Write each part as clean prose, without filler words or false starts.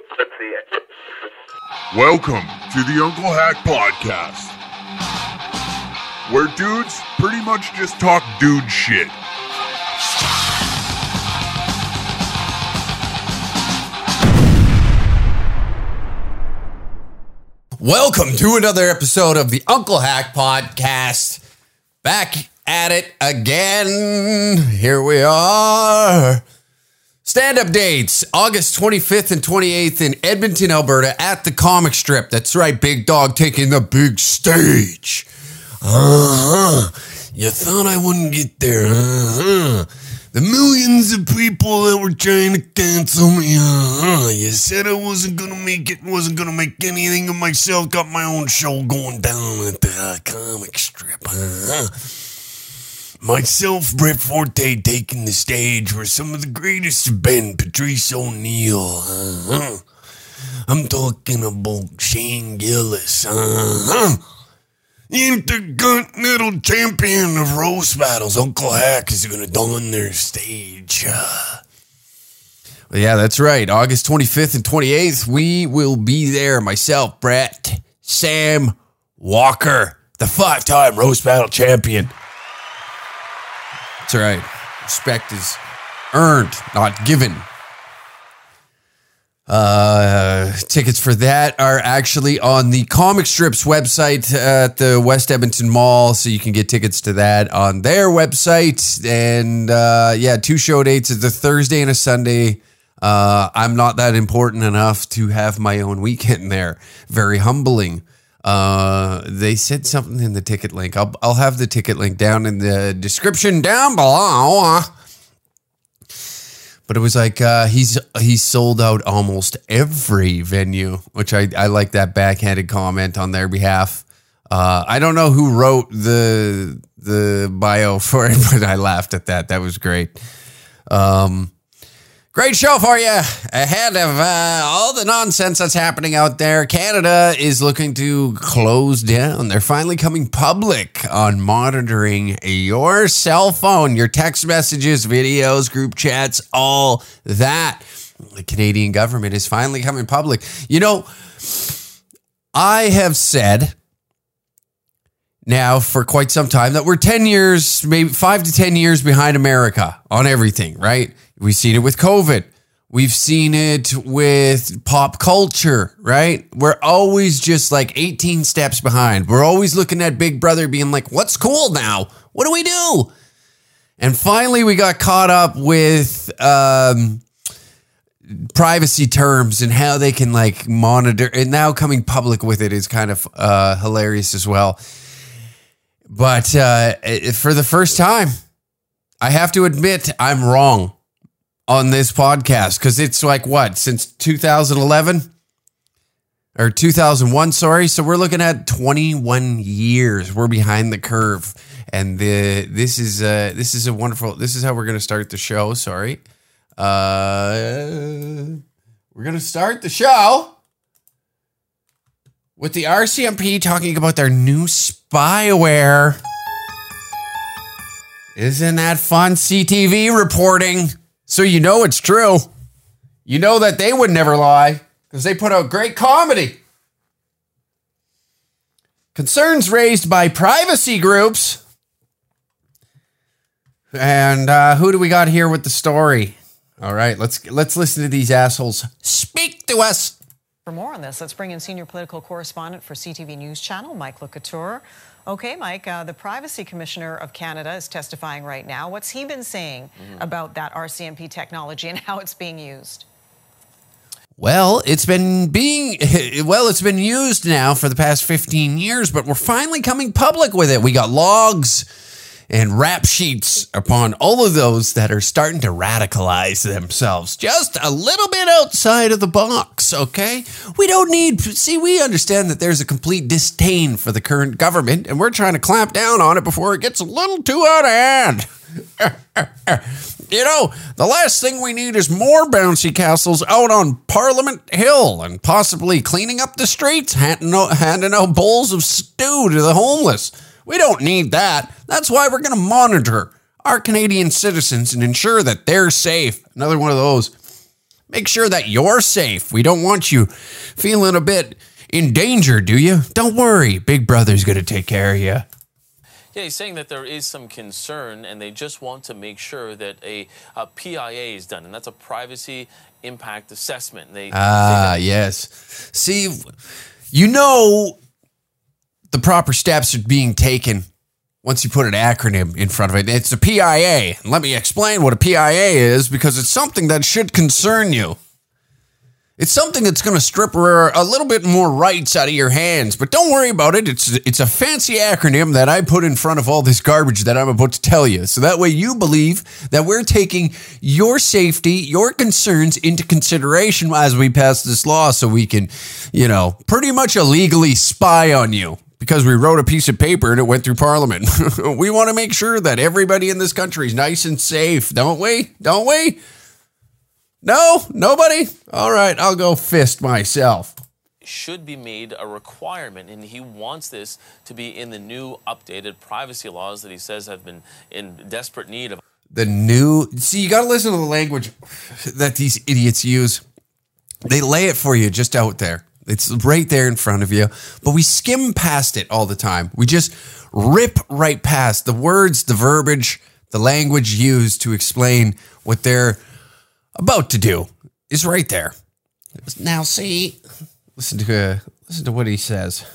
Welcome to the Uncle Hack Podcast, where dudes pretty much just talk dude shit. Welcome to another episode of the Uncle Hack Podcast. Back at it again. Here we are. Stand-up dates, August 25th and 28th in Edmonton, Alberta at the Comic Strip. That's right, Big Dog taking the big stage. You thought I wouldn't get there, The millions of people that were trying to cancel me, You said I wasn't gonna make it, wasn't gonna make anything of myself. Got my own show going down at the Comic Strip, Myself, Brett Forte, taking the stage where some of the greatest have been. Patrice O'Neill, I'm talking about Shane Gillis, Intercontinental Champion of Roast Battles. Uncle Hack is going to don their stage. Well, yeah, that's right. August 25th and 28th, we will be there. Myself, Brett, Sam, Walker, the 5-time Roast Battle Champion. That's right. Respect is earned, not given. Tickets for that are actually on the Comic Strips website at the West Edmonton Mall, so you can get tickets to that on their website. And 2 show dates. It's a Thursday and a Sunday. I'm not that important enough to have my own weekend there. Very humbling. They said something in the ticket link. I'll have the ticket link down in the description down below. But it was like he's sold out almost every venue, which I like that backhanded comment on their behalf. I don't know who wrote the bio for it, but I laughed at that. That was great. Great show for you. Ahead of all the nonsense that's happening out there, Canada is looking to close down. They're finally coming public on monitoring your cell phone, your text messages, videos, group chats, all that. The Canadian government is finally coming public. You know, I have said now for quite some time that we're 10 years, maybe 5 to 10 years behind America on everything, right? We've seen it with COVID. We've seen it with pop culture, right? We're always just like 18 steps behind. We're always looking at Big Brother being like, what's cool now? What do we do? And finally, we got caught up with privacy terms and how they can like monitor. And now coming public with it is kind of hilarious as well. But for the first time, I have to admit I'm wrong on this podcast, because it's like what, since 2011 or 2001, sorry. So we're looking at 21 years. We're behind the curve, and this is a wonderful. This is how we're going to start the show. Sorry, we're going to start the show with the RCMP talking about their new spyware. Isn't that fun? CTV reporting. So you know it's true. You know that they would never lie because they put out great comedy. Concerns raised by privacy groups. And who do we got here with the story? All right, let's listen to these assholes speak to us. For more on this, let's bring in senior political correspondent for CTV News Channel, Mike LeCouture. Okay, Mike, the Privacy Commissioner of Canada is testifying right now. What's he been saying about that RCMP technology and how it's being used? Well, it's been used now for the past 15 years, but we're finally coming public with it. We got logs and rap sheets upon all of those that are starting to radicalize themselves just a little bit outside of the box, okay? We understand that there's a complete disdain for the current government, and we're trying to clamp down on it before it gets a little too out of hand. You know, the last thing we need is more bouncy castles out on Parliament Hill and possibly cleaning up the streets, handing out bowls of stew to the homeless. We don't need that. That's why we're going to monitor our Canadian citizens and ensure that they're safe. Another one of those. Make sure that you're safe. We don't want you feeling a bit in danger, do you? Don't worry. Big Brother's going to take care of you. Yeah, he's saying that there is some concern, and they just want to make sure that a PIA is done, and that's a privacy impact assessment. Yes. See, you know the proper steps are being taken once you put an acronym in front of it. It's a PIA. Let me explain what a PIA is, because it's something that should concern you. It's something that's going to strip a little bit more rights out of your hands, but don't worry about it. It's a fancy acronym that I put in front of all this garbage that I'm about to tell you. So that way you believe that we're taking your safety, your concerns into consideration as we pass this law, so we can, pretty much illegally spy on you because we wrote a piece of paper and it went through Parliament. We want to make sure that everybody in this country is nice and safe, don't we? Don't we? No? Nobody? All right, I'll go fist myself. Should be made a requirement, and he wants this to be in the new updated privacy laws that he says have been in desperate need of. See, you got to listen to the language that these idiots use. They lay it for you just out there. It's right there in front of you, but we skim past it all the time. We just rip right past the words, the verbiage, the language used to explain what they're about to do is right there. Now, see, listen to what he says.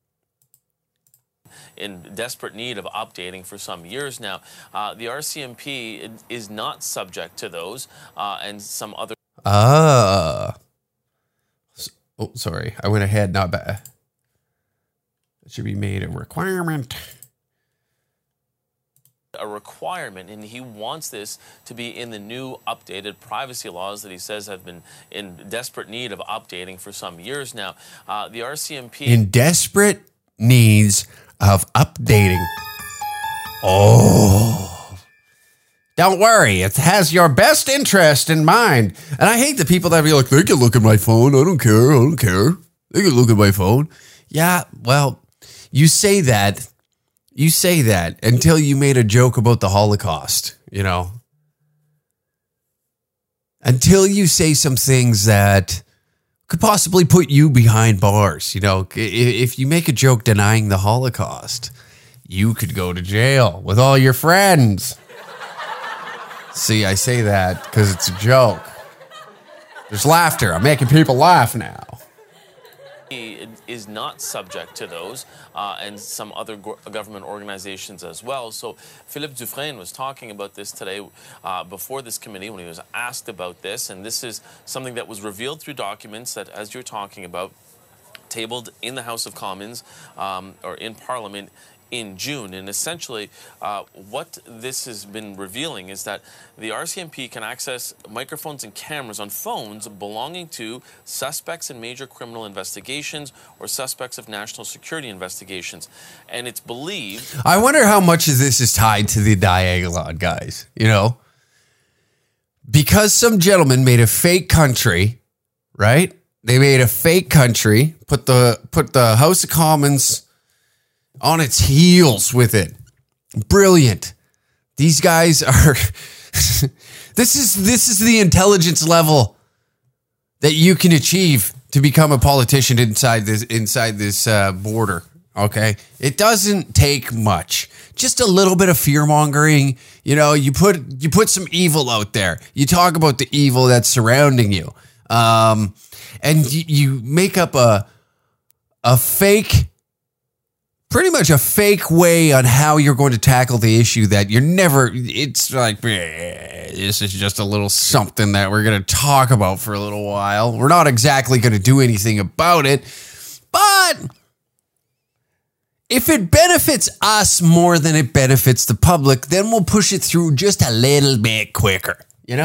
In desperate need of updating for some years now, the RCMP is not subject to those and some other. Sorry, I went ahead. Not bad. It should be made a requirement. A requirement, and he wants this to be in the new updated privacy laws that he says have been in desperate need of updating for some years now. The RCMP in desperate needs of updating. Oh, don't worry, it has your best interest in mind. And I hate the people that be like, they can look at my phone. I don't care. They can look at my phone. Yeah, well, you say that until you made a joke about the Holocaust, Until you say some things that could possibly put you behind bars. If you make a joke denying the Holocaust, you could go to jail with all your friends. See, I say that because it's a joke. There's laughter. I'm making people laugh now. He is not subject to those and some other government organizations as well. So Philippe Dufresne was talking about this today before this committee when he was asked about this. And this is something that was revealed through documents that, as you're talking about, tabled in the House of Commons or in Parliament in June. And essentially what this has been revealing is that the RCMP can access microphones and cameras on phones belonging to suspects in major criminal investigations or suspects of national security investigations. And it's believed... I wonder how much of this is tied to the Diagolon guys, Because some gentleman made a fake country, right? They made a fake country, put the House of Commons on its heels with it. Brilliant. These guys are this is the intelligence level that you can achieve to become a politician inside this border. Okay? It doesn't take much. Just a little bit of fear mongering. You put some evil out there. You talk about the evil that's surrounding you. And you make up a fake, pretty much a fake way on how you're going to tackle the issue that it's like, this is just a little something that we're going to talk about for a little while. We're not exactly going to do anything about it, but if it benefits us more than it benefits the public, then we'll push it through just a little bit quicker.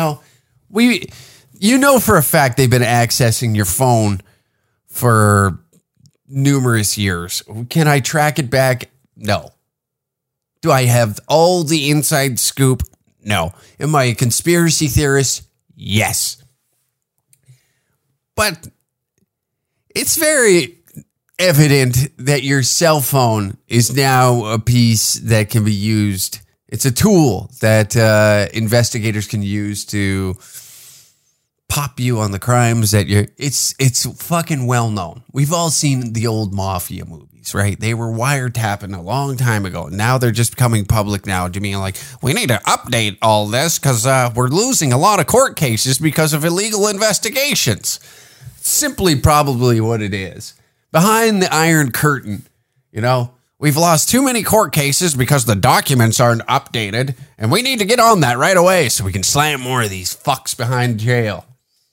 For a fact they've been accessing your phone for numerous years. Can I track it back? No. Do I have all the inside scoop? No. Am I a conspiracy theorist? Yes. But it's very evident that your cell phone is now a piece that can be used. It's a tool that investigators can use to pop you on the crimes that it's fucking well known. We've all seen the old mafia movies, right? They were wiretapping a long time ago. Now they're just becoming public now to being like, we need to update all this because we're losing a lot of court cases because of illegal investigations. Simply probably what it is. Behind the Iron Curtain, we've lost too many court cases because the documents aren't updated, and we need to get on that right away so we can slam more of these fucks behind jail.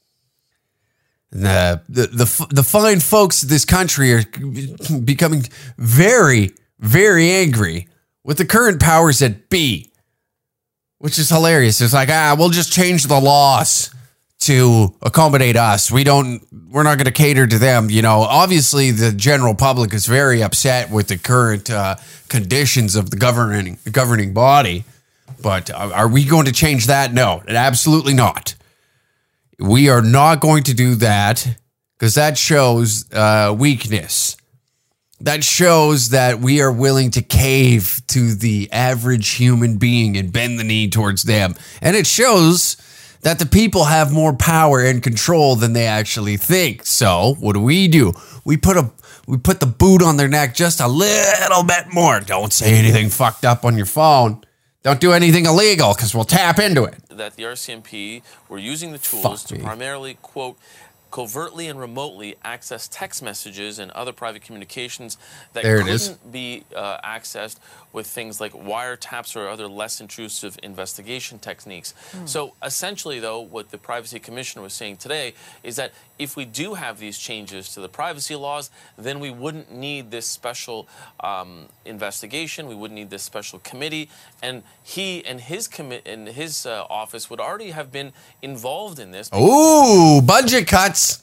And the fine folks of this country are becoming very, very angry with the current powers that be, which is hilarious. It's like, we'll just change the laws to accommodate us. We're not going to cater to them. Obviously the general public is very upset with the current conditions of the governing body, but are we going to change that? No, absolutely not. We are not going to do that because that shows weakness. That shows that we are willing to cave to the average human being and bend the knee towards them. And it shows that the people have more power and control than they actually think. So what do? We put the boot on their neck just a little bit more. Don't say anything fucked up on your phone. Don't do anything illegal because we'll tap into it. That the RCMP were using the tools to primarily, quote, covertly and remotely access text messages and other private communications that couldn't be accessed with things like wiretaps or other less intrusive investigation techniques. So essentially, though, what the Privacy Commissioner was saying today is that if we do have these changes to the privacy laws, then we wouldn't need this special investigation. We wouldn't need this special committee. And he and his office would already have been involved in this. Ooh, budget cuts.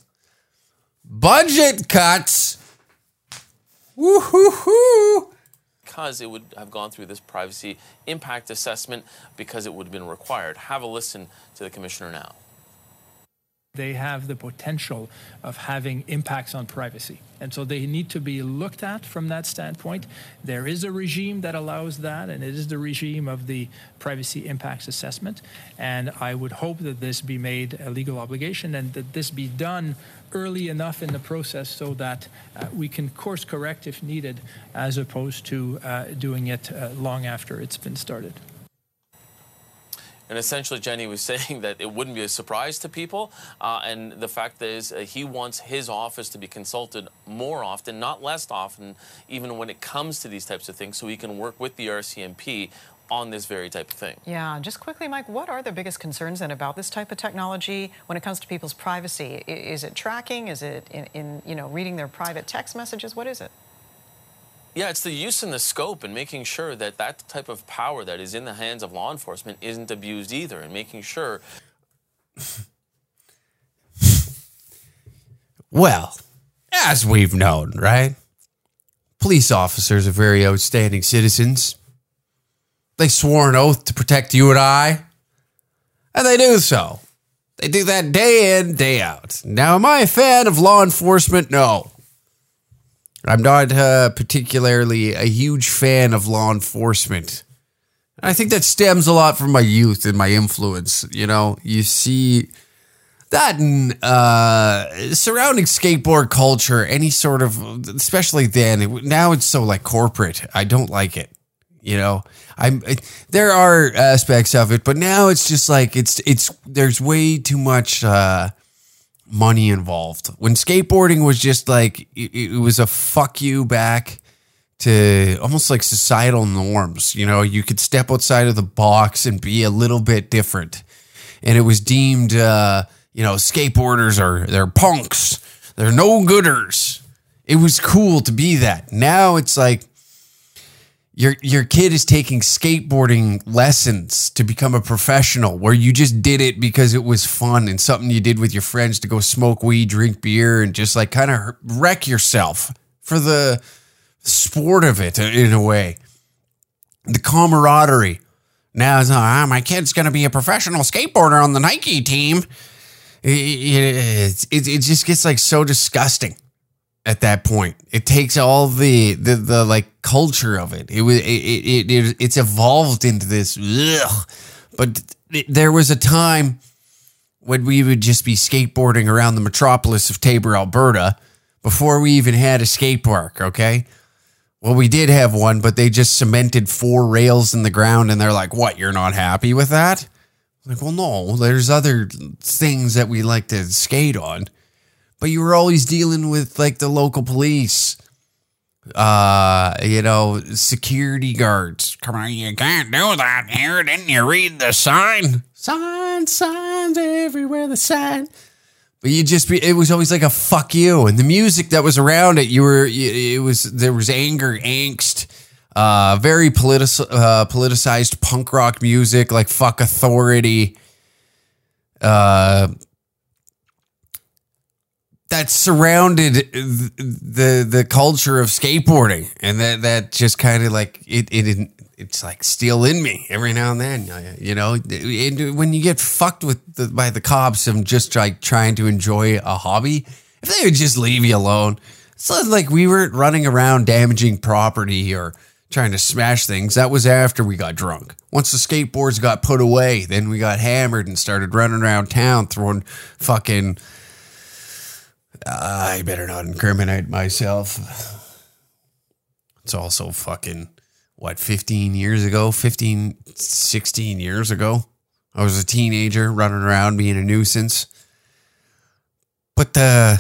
Budget cuts. Woo-hoo-hoo. Because it would have gone through this privacy impact assessment because it would have been required. Have a listen to the commissioner now. They have the potential of having impacts on privacy. And so they need to be looked at from that standpoint. There is a regime that allows that, and it is the regime of the privacy impacts assessment. And I would hope that this be made a legal obligation and that this be done early enough in the process so that we can course correct if needed, as opposed to doing it long after it's been started. And essentially, Jenny was saying that it wouldn't be a surprise to people. And the fact is, he wants his office to be consulted more often, not less often, even when it comes to these types of things, so he can work with the RCMP on this very type of thing. Yeah, just quickly, Mike, what are the biggest concerns then about this type of technology when it comes to people's privacy? Is it tracking? Is it in reading their private text messages? What is it? Yeah, it's the use and the scope and making sure that that type of power that is in the hands of law enforcement isn't abused either, and making sure... Well, as we've known, right? Police officers are very outstanding citizens. They swore an oath to protect you and I, and they do so. They do that day in, day out. Now, am I a fan of law enforcement? No. I'm not particularly a huge fan of law enforcement. I think that stems a lot from my youth and my influence. You see that in surrounding skateboard culture, any sort of, especially then, now it's so like corporate. I don't like it. There are aspects of it, but now it's just like, there's way too much, money involved. When skateboarding was just like, it was a fuck you back to almost like societal norms. You could step outside of the box and be a little bit different. And it was deemed, skateboarders they're punks. They're no-gooders. It was cool to be that. Now it's like, Your kid is taking skateboarding lessons to become a professional, where you just did it because it was fun and something you did with your friends to go smoke weed, drink beer, and just like kind of wreck yourself for the sport of it in a way. The camaraderie. Now it's my kid's going to be a professional skateboarder on the Nike team. It just gets like so disgusting. At that point, it takes all the like culture of it. It's evolved into this. Ugh. But there was a time when we would just be skateboarding around the metropolis of Tabor, Alberta, before we even had a skate park, okay? Well, we did have one, but they just cemented 4 rails in the ground, and they're like, what, you're not happy with that? I'm like, well, no, there's other things that we like to skate on. But you were always dealing with, like, the local police, security guards. Come on, you can't do that here. Didn't you read the sign? Signs everywhere, the sign. But it was always like a fuck you. And the music that was around it, there was anger, angst, very politicized punk rock music, like fuck authority, that surrounded the culture of skateboarding. And that just kind of like, it's like still in me every now and then, when you get fucked by the cops and just like trying to enjoy a hobby, if they would just leave you alone, it's not like we weren't running around damaging property or trying to smash things. That was after we got drunk. Once the skateboards got put away, then we got hammered and started running around town throwing fucking, I better not incriminate myself. It's also fucking, 16 years ago? I was a teenager running around being a nuisance. But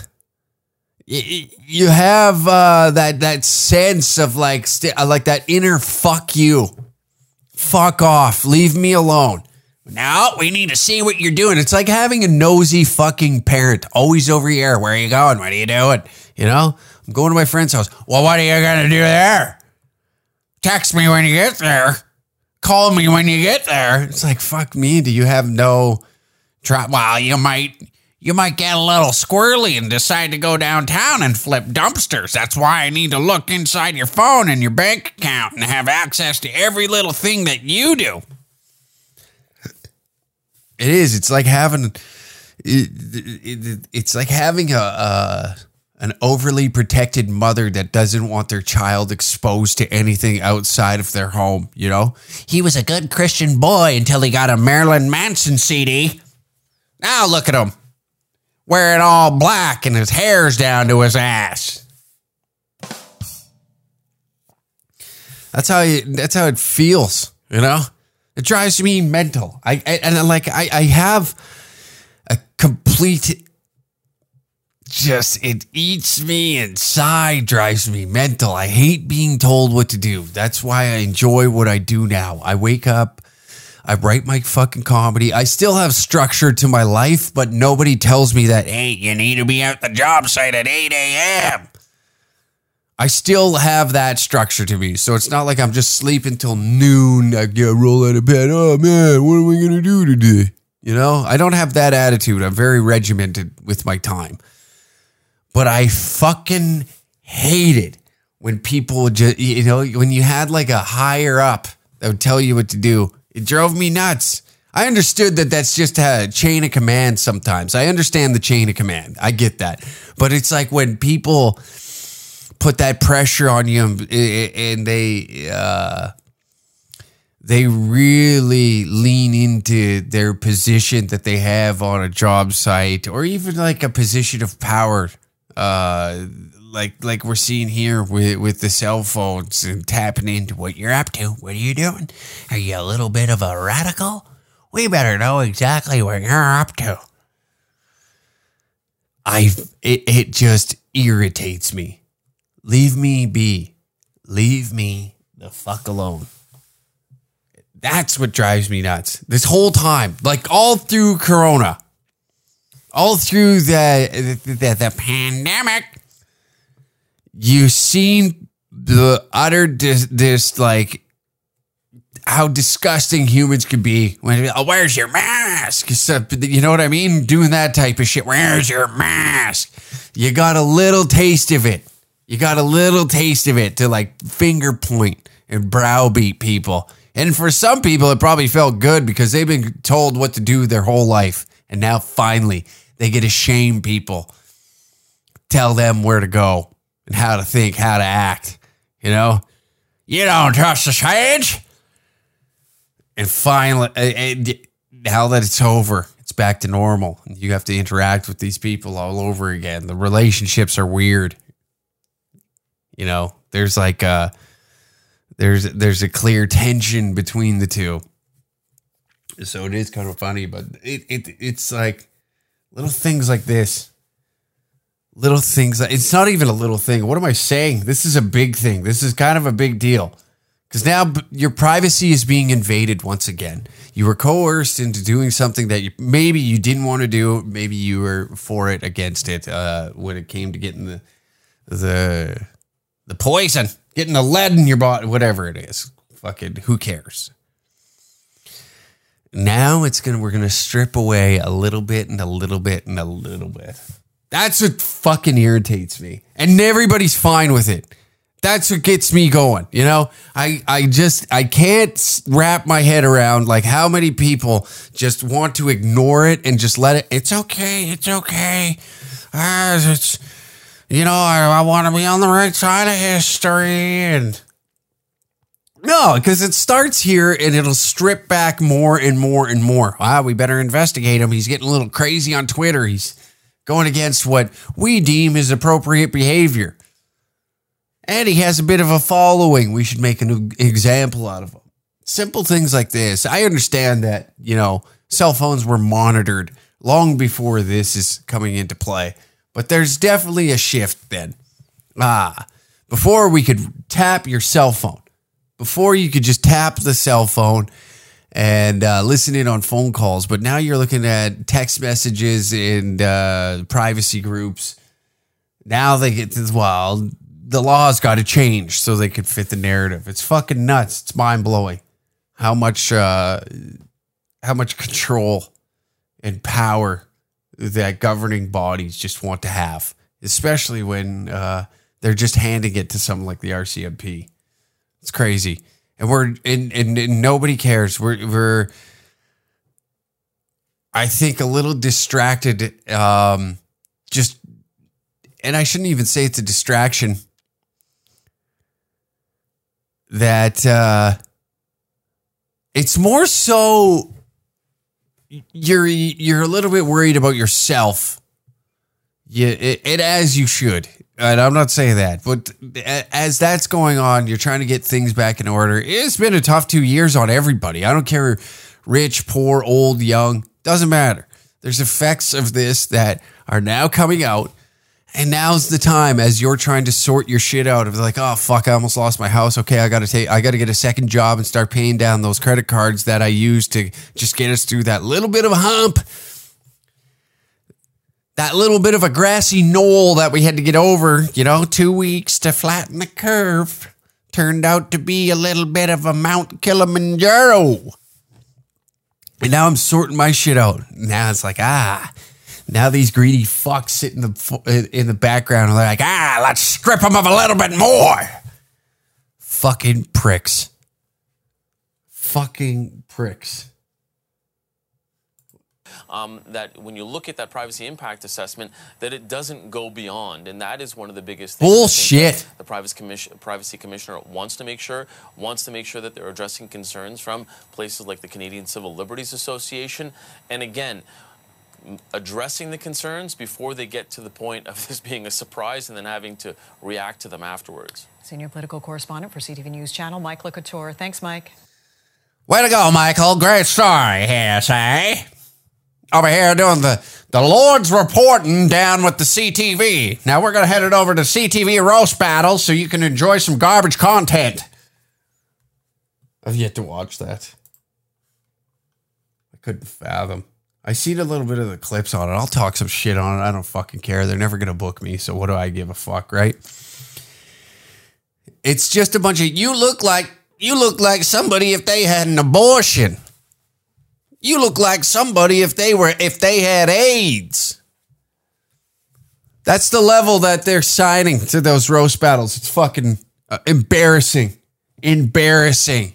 you have that sense of like that inner fuck you. Fuck off. Leave me alone. No, we need to see what you're doing. It's like having a nosy fucking parent always over here. Where are you going? What are you doing? I'm going to my friend's house. Well, what are you going to do there? Text me when you get there. Call me when you get there. It's like, fuck me. Do you have no well, you might get a little squirrely and decide to go downtown and flip dumpsters. That's why I need to look inside your phone and your bank account and have access to every little thing that you do. It is. It's like having an overly protected mother that doesn't want their child exposed to anything outside of their home, He was a good Christian boy until he got a Marilyn Manson CD. Now look at him. Wearing all black and his hair's down to his ass. That's how it feels, It drives me mental. I have a complete... it eats me inside, drives me mental. I hate being told what to do. That's why I enjoy what I do now. I wake up, I write my fucking comedy. I still have structure to my life, but nobody tells me that, hey, you need to be at the job site at 8 a.m. I still have that structure to me. So it's not like I'm just sleeping till noon. I get roll out of bed. Oh man, what am I going to do today? I don't have that attitude. I'm very regimented with my time. But I fucking hated when people would just, when you had like a higher up that would tell you what to do. It drove me nuts. I understood that that's just a chain of command sometimes. I understand the chain of command. I get that. But it's like when people put that pressure on you and they really lean into their position that they have on a job site or even like a position of power. Like we're seeing here with the cell phones and tapping into what you're up to. What are you doing? Are you a little bit of a radical? We better know exactly what you're up to. It just irritates me. Leave me be. Leave me the fuck alone. That's what drives me nuts. This whole time, like all through Corona. All through the pandemic, you've seen the utter like how disgusting humans can be. When where's your mask? You know what I mean? Doing that type of shit. Where's your mask? You got a little taste of it. To like finger point and browbeat people. And for some people, it probably felt good because they've been told what to do their whole life. And now finally, they get to shame people, tell them where to go and how to think, how to act. You don't trust the change. And finally, now that it's over, It's back to normal. You have to interact with these people all over again. The relationships are weird. You know, there's like there's a clear tension between the two. So it is kind of funny, but it's like little things like this. Little things. It's not even a little thing. What am I saying? This is a big thing. This is kind of a big deal. Because now your privacy is being invaded once again. You were coerced into doing something that maybe you didn't want to do. Maybe you were for it, against it, when it came to getting the poison, getting the lead in your body, whatever it is. Fucking who cares? Now we're gonna strip away a little bit and a little bit and a little bit. That's what fucking irritates me. And everybody's fine with it. That's what gets me going. You know, I can't wrap my head around like how many people just want to ignore it and just let it. It's okay. It's okay. It's, you know, I want to be on the right side of history. And no, because it starts here and it'll strip back more and more and more. Wow, we better investigate him. He's getting a little crazy on Twitter. He's going against what we deem is appropriate behavior. And he has a bit of a following. We should make an example out of him. Simple things like this. I understand that, you know, cell phones were monitored long before this is coming into play. But there's definitely a shift then. Before we could tap your cell phone. Before you could just tap the cell phone and listen in on phone calls. But now you're looking at text messages and privacy groups. Now they get this, well, the law's got to change so they can fit the narrative. It's fucking nuts. It's mind-blowing how much control and power that governing bodies just want to have, especially when they're just handing it to something like the RCMP. It's crazy. And nobody cares. We're I think a little distracted. And I shouldn't even say it's a distraction. That it's more so you're a little bit worried about yourself. And as you should. And I'm not saying that, but as that's going on, you're trying to get things back in order. It's been a tough 2 years on everybody. I don't care, rich, poor, old, young, doesn't matter. There's effects of this that are now coming out. And now's the time as you're trying to sort your shit out of like, oh, fuck, I almost lost my house. Okay, I got to get a second job and start paying down those credit cards that I used to just get us through that little bit of a hump. That little bit of a grassy knoll that we had to get over, 2 weeks to flatten the curve. Turned out to be a little bit of a Mount Kilimanjaro. And now I'm sorting my shit out. Now it's like, now these greedy fucks sit in the background and they're like, let's strip them of a little bit more. Fucking pricks. Fucking pricks. That when you look at that privacy impact assessment, that it doesn't go beyond. And that is one of the biggest things. Bullshit. The privacy commissioner wants to make sure that they're addressing concerns from places like the Canadian Civil Liberties Association. And again, addressing the concerns before they get to the point of this being a surprise and then having to react to them afterwards. Senior political correspondent for CTV News Channel, Mike Couture. Thanks, Mike. Way to go, Michael. Great story here, say. Over here doing the Lord's reporting down with the CTV. Now we're going to head it over to CTV Roast Battle so you can enjoy some garbage content. I've yet to watch that. I couldn't fathom. I seen a little bit of the clips on it. I'll talk some shit on it. I don't fucking care. They're never going to book me, so what do I give a fuck, right? It's just a bunch of, you look like somebody if they had an abortion. You look like somebody if they had AIDS. That's the level that they're signing to those roast battles. It's fucking embarrassing. Embarrassing.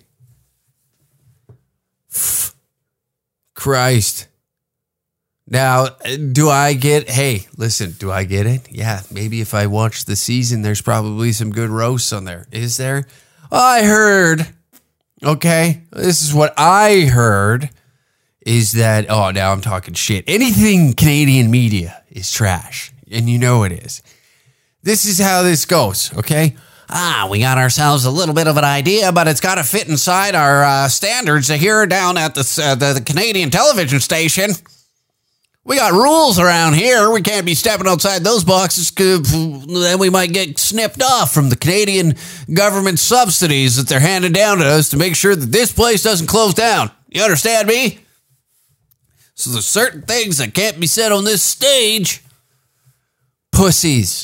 Christ. Now, do I get it? Yeah, maybe if I watch the season, there's probably some good roasts on there. Is there? I heard. Okay, this is what I heard. is that, oh, now I'm talking shit. Anything Canadian media is trash, and you know it is. This is how this goes, okay? We got ourselves a little bit of an idea, but it's got to fit inside our standards here down at the Canadian television station. We got rules around here. We can't be stepping outside those boxes because then we might get snipped off from the Canadian government subsidies that they're handing down to us to make sure that this place doesn't close down. You understand me? So there's certain things that can't be said on this stage. Pussies.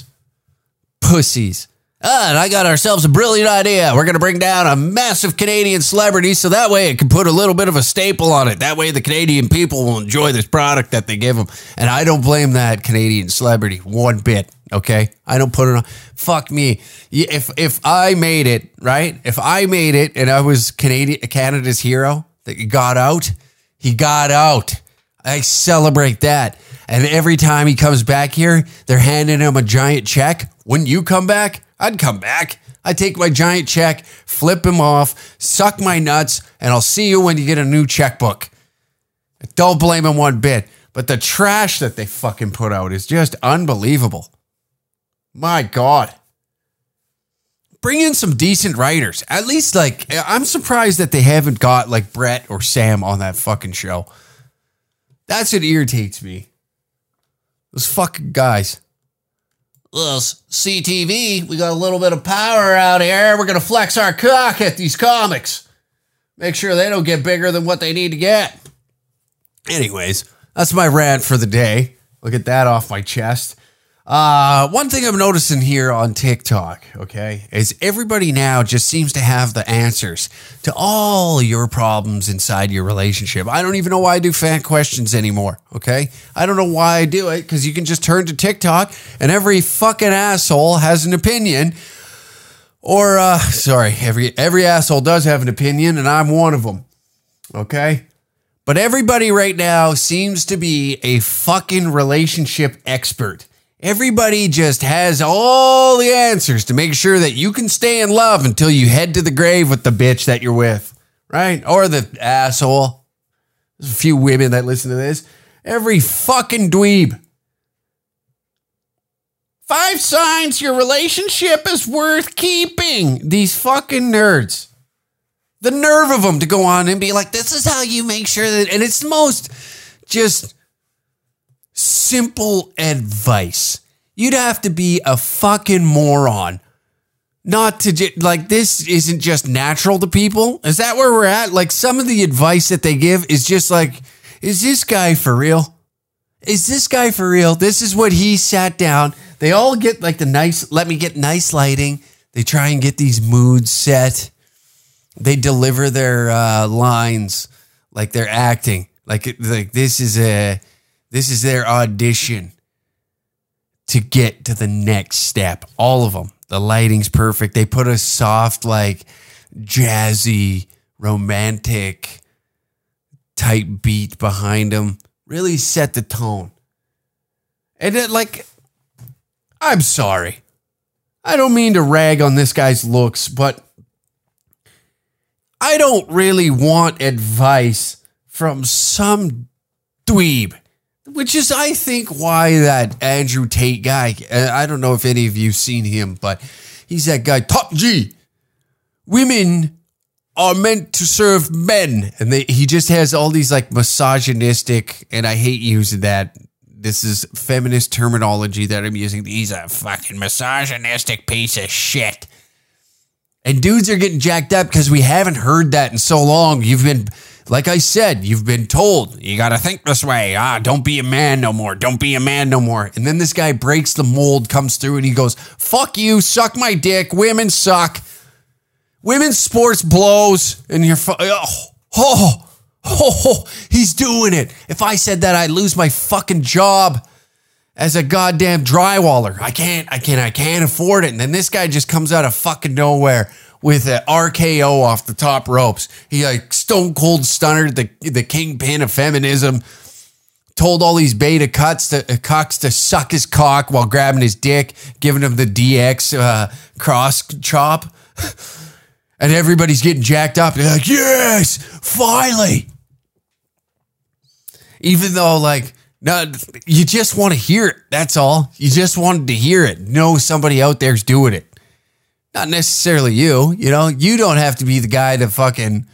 And I got ourselves a brilliant idea. We're going to bring down a massive Canadian celebrity so that way it can put a little bit of a staple on it. That way the Canadian people will enjoy this product that they give them. And I don't blame that Canadian celebrity one bit, okay? I don't put it on. Fuck me. If I made it, right? If I made it and I was Canada's hero that he got out. I celebrate that. And every time he comes back here, they're handing him a giant check. Wouldn't you come back? I'd come back. I'd take my giant check, flip him off, suck my nuts, and I'll see you when you get a new checkbook. Don't blame him one bit. But the trash that they fucking put out is just unbelievable. My God. Bring in some decent writers. At least, like, I'm surprised that they haven't got, like, Brett or Sam on that fucking show. That's what irritates me. Those fucking guys. Well, CTV, we got a little bit of power out here. We're going to flex our cock at these comics. Make sure they don't get bigger than what they need to get. Anyways, that's my rant for the day. I'll get that off my chest. One thing I'm noticing here on TikTok, okay, is everybody now just seems to have the answers to all your problems inside your relationship. I don't even know why I do fan questions anymore, okay? I don't know why I do it, because you can just turn to TikTok and every fucking asshole has an opinion. Or, every asshole does have an opinion, and I'm one of them, okay? But everybody right now seems to be a fucking relationship expert. Everybody just has all the answers to make sure that you can stay in love until you head to the grave with the bitch that you're with, right? Or the asshole. There's a few women that listen to this. Every fucking dweeb. 5 signs your relationship is worth keeping. These fucking nerds. The nerve of them to go on and be like, this is how you make sure that... And it's the most just... simple advice. You'd have to be a fucking moron not to like, this isn't just natural to people. Is that where we're at? Like, some of the advice that they give is just like, is this guy for real? Is this guy for real? This is what he sat down. They all get like let me get nice lighting. They try and get these moods set. They deliver their lines like they're acting. Like this is their audition to get to the next step. All of them. The lighting's perfect. They put a soft, like, jazzy, romantic type beat behind them. Really set the tone. And it, like, I'm sorry. I don't mean to rag on this guy's looks, but I don't really want advice from some dweeb. Which is, I think, why that Andrew Tate guy, I don't know if any of you seen him, but he's that guy, Top G. Women are meant to serve men. And he just has all these like misogynistic, and I hate using that. This is feminist terminology that I'm using. He's a fucking misogynistic piece of shit. And dudes are getting jacked up because we haven't heard that in so long. Like I said, you've been told, you got to think this way. Don't be a man no more. Don't be a man no more. And then this guy breaks the mold, comes through, and he goes, fuck you, suck my dick. Women suck. Women's sports blows. And you're, he's doing it. If I said that, I'd lose my fucking job as a goddamn drywaller. I can't afford it. And then this guy just comes out of fucking nowhere with an RKO off the top ropes. He like stone cold stunner, the kingpin of feminism, told all these beta cocks to suck his cock while grabbing his dick, giving him the DX cross chop. And everybody's getting jacked up. They're like, yes, finally. Even though, like, no, you just want to hear it. That's all. You just wanted to hear it. Know somebody out there's doing it. Not necessarily you. You know, you don't have to be the guy to fucking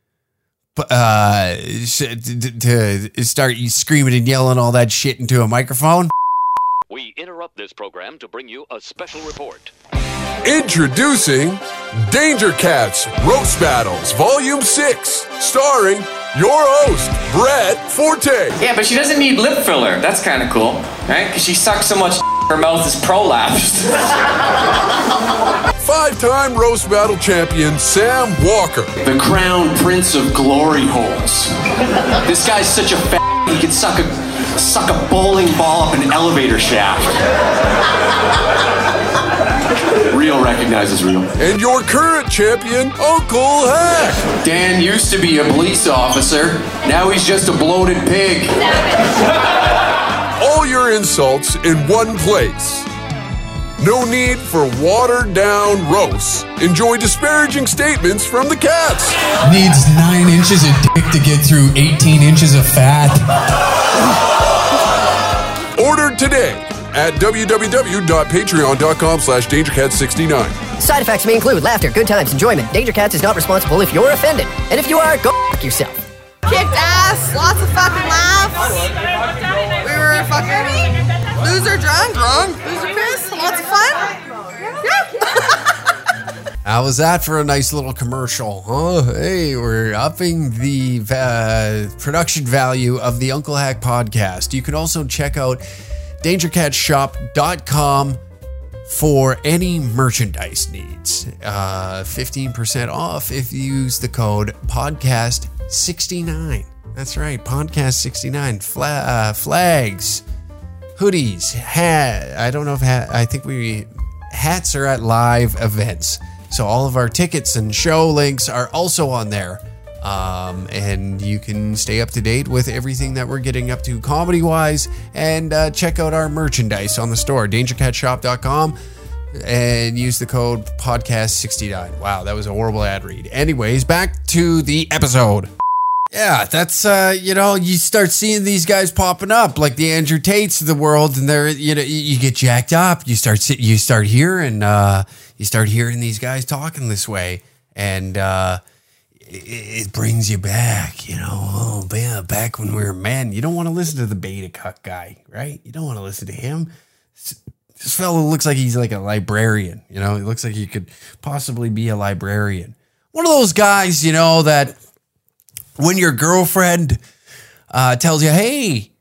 to start screaming and yelling all that shit into a microphone. We interrupt this program to bring you a special report. Introducing Danger Cats Roast Battles Volume 6, starring your host, Brett Forte. Yeah, but she doesn't need lip filler. That's kind of cool, right? Because she sucks so much her mouth is prolapsed. 5-time Roast Battle champion, Sam Walker. The crown prince of glory holes. This guy's such a he could suck a bowling ball up an elevator shaft. Real recognizes real. And your current champion, Uncle Hack. Dan used to be a police officer. Now he's just a bloated pig. All your insults in one place. No need for watered-down roasts. Enjoy disparaging statements from the cats. Needs 9 inches of dick to get through 18 inches of fat. Order today at www.patreon.com/DangerCats69. Side effects may include laughter, good times, enjoyment. Danger Cats is not responsible if you're offended. And if you are, go f*** yourself. Kicked ass, lots of fucking laughs. We were fucking loser drunk, loser pissed, lots of fun. Yeah. How was that for a nice little commercial? Huh? Hey, we're upping the production value of the Uncle Hack podcast. You can also check out DangerCatShop.com for any merchandise needs. 15% off if you use the code podcast69. That's right, podcast69. Flags, hoodies, hat. I don't know if I think hats are at live events. So all of our tickets and show links are also on there. And you can stay up to date with everything that we're getting up to comedy-wise, and check out our merchandise on the store, DangerCatShop.com, and use the code podcast69. Wow, that was a horrible ad read. Anyways, back to the episode. Yeah, that's, you start seeing these guys popping up, like the Andrew Tates of the world, and they're, you get jacked up. You start hearing these guys talking this way, and it brings you back, oh, man, back when we were men. You don't want to listen to the beta cuck guy, right? You don't want to listen to him. This fellow looks like he's like a librarian, He looks like he could possibly be a librarian. One of those guys, that when your girlfriend tells you, hey,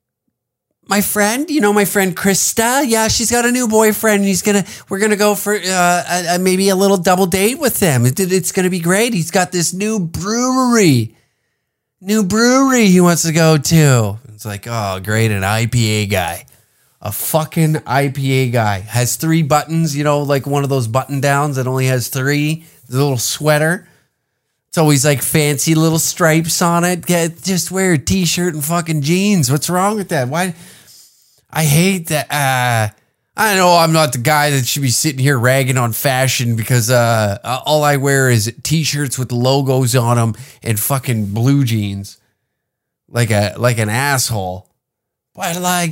my friend Krista, yeah, she's got a new boyfriend. We're gonna go for maybe a little double date with them. It's gonna be great. He's got this new brewery he wants to go to. It's like, oh, great, an IPA guy, a fucking IPA guy has 3 buttons. Like one of those button downs that only has 3. The little sweater. It's always like fancy little stripes on it. Just wear a t-shirt and fucking jeans. What's wrong with that? Why? I hate that. I know I'm not the guy that should be sitting here ragging on fashion because all I wear is t-shirts with logos on them and fucking blue jeans, like an asshole. But like,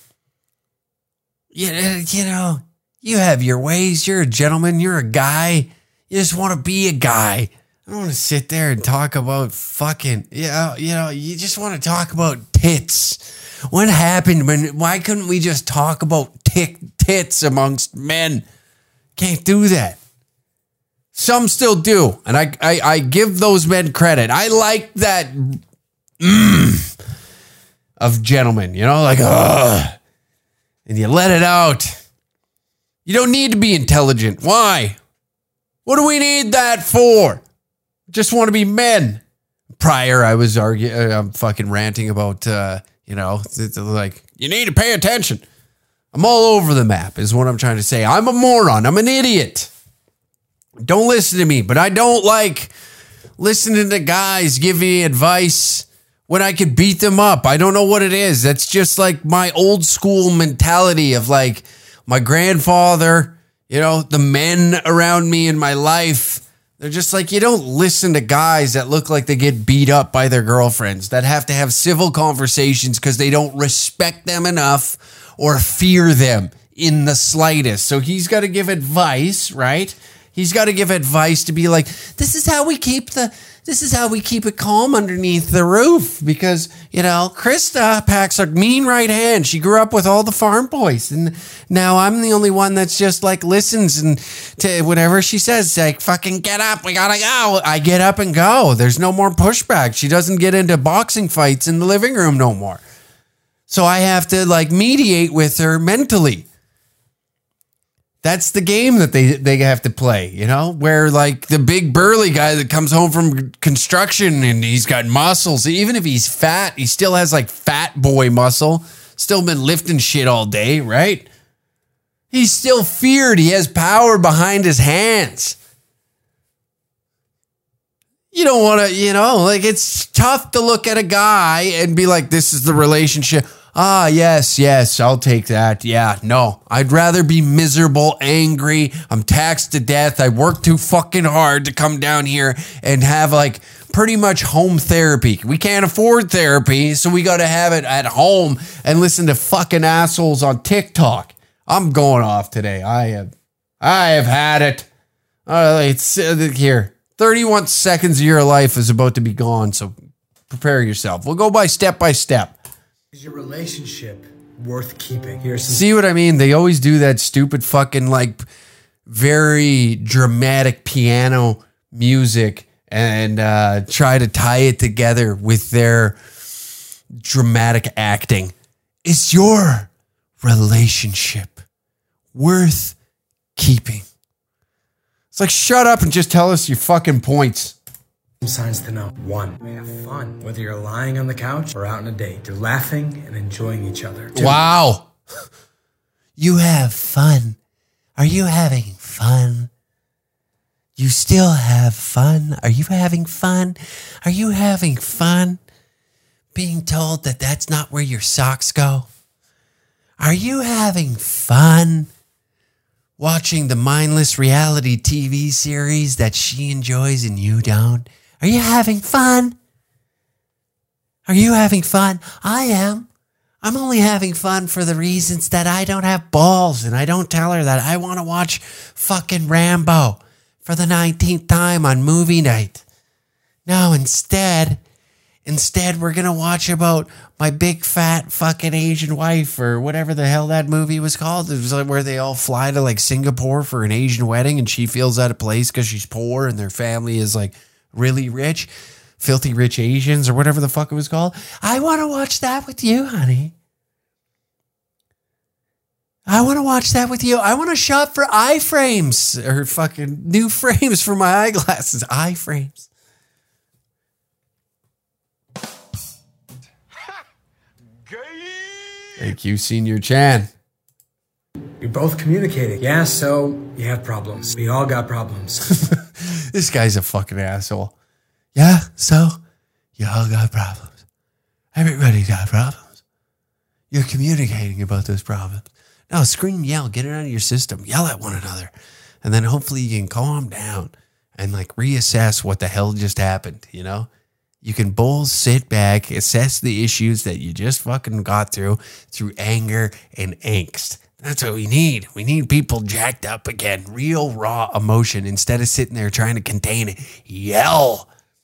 you have your ways. You're a gentleman. You're a guy. You just want to be a guy. I don't want to sit there and talk about fucking, you just want to talk about tits. What happened why couldn't we just talk about tits amongst men? Can't do that. Some still do. And I give those men credit. I like that of gentlemen, and you let it out. You don't need to be intelligent. Why? What do we need that for? Just want to be men. Prior, I was I'm fucking ranting about, like, you need to pay attention. I'm all over the map is what I'm trying to say. I'm a moron. I'm an idiot. Don't listen to me, but I don't like listening to guys give me advice when I could beat them up. I don't know what it is. That's just like my old school mentality of like my grandfather, the men around me in my life They're just like, you don't listen to guys that look like they get beat up by their girlfriends, that have to have civil conversations because they don't respect them enough or fear them in the slightest. So he's got to give advice, right? He's got to give advice to be like, this is how we keep it calm underneath the roof. Because, you know, Krista packs a mean right hand. She grew up with all the farm boys. And now I'm the only one that's just like listens and to whatever she says, like, fucking get up. We gotta go. I get up and go. There's no more pushback. She doesn't get into boxing fights in the living room no more. So I have to like mediate with her mentally. That's the game that they have to play, you know, where like the big burly guy that comes home from construction and he's got muscles, even if he's fat, he still has like fat boy muscle, still been lifting shit all day, right? He's still feared. He has power behind his hands. You don't want to, you know, like it's tough to look at a guy and be like, this is the relationship. Ah, yes, I'll take that. Yeah, no, I'd rather be miserable, angry. I'm taxed to death. I work too fucking hard to come down here and have like pretty much home therapy. We can't afford therapy, so we got to have it at home and listen to fucking assholes on TikTok. I'm going off today. I have had it. It's here. 31 seconds of your life is about to be gone, so prepare yourself. We'll go by step. Is your relationship worth keeping? See what I mean? They always do that stupid fucking like very dramatic piano music and try to tie it together with their dramatic acting. Is your relationship worth keeping? It's like, shut up and just tell us your fucking points. Some signs to know. 1, we have fun. Whether you're lying on the couch or out on a date, you're laughing and enjoying each other. 2, wow. You have fun. Are you having fun? You still have fun? Are you having fun? Are you having fun being told that that's not where your socks go? Are you having fun watching the mindless reality TV series that she enjoys and you don't? Are you having fun? Are you having fun? I am. I'm only having fun for the reasons that I don't have balls and I don't tell her that I want to watch fucking Rambo for the 19th time on movie night. No, instead we're going to watch about my big fat fucking Asian wife or whatever the hell that movie was called. It was like where they all fly to like Singapore for an Asian wedding and she feels out of place because she's poor and their family is like really rich, filthy rich Asians or whatever the fuck it was called. I want to watch that with you, honey. I want to watch that with you. I want to shop for iframes or fucking new frames for my eyeglasses. Iframes. Thank you, Senior Chan. You're both communicating. Yeah, so you have problems. We all got problems. This guy's a fucking asshole. Yeah, so you all got problems. Everybody got problems. You're communicating about those problems. Now scream, yell, get it out of your system. Yell at one another. And then hopefully you can calm down and like reassess what the hell just happened, you know? You can both sit back, assess the issues that you just fucking got through anger and angst. That's what we need. We need people jacked up again. Real raw emotion instead of sitting there trying to contain it. Yell.